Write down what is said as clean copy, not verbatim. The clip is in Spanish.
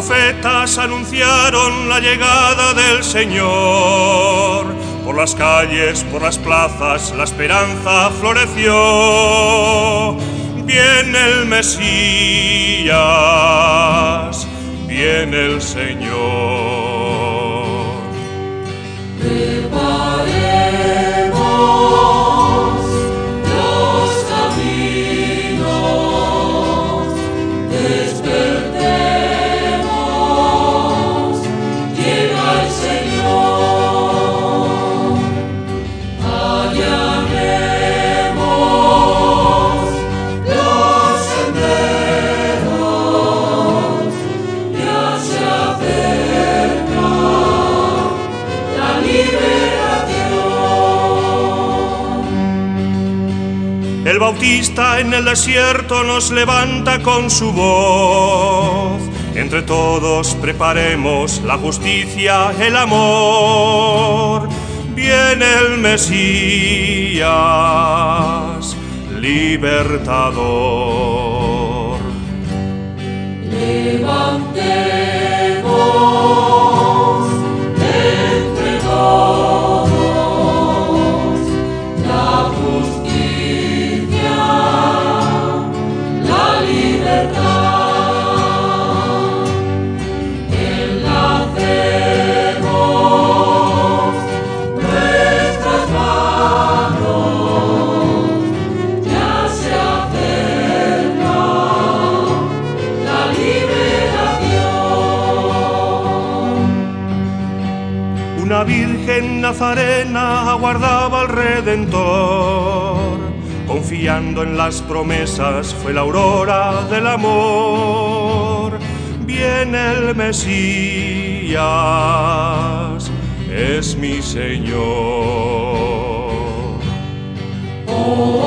profetas anunciaron la llegada del Señor. Por las calles, por las plazas, la esperanza floreció. Viene el Mesías, viene el Señor. El Bautista en el desierto nos levanta con su voz. Entre todos preparemos la justicia, el amor. Viene el Mesías, libertador. Levantemos entre todos la justicia, la libertad. Enlacemos nuestras manos, ya se acerca la liberación. Una virgen nazarena aguardaba al Redentor. Confiando en las promesas fue la aurora del amor. Viene el Mesías, es mi Señor.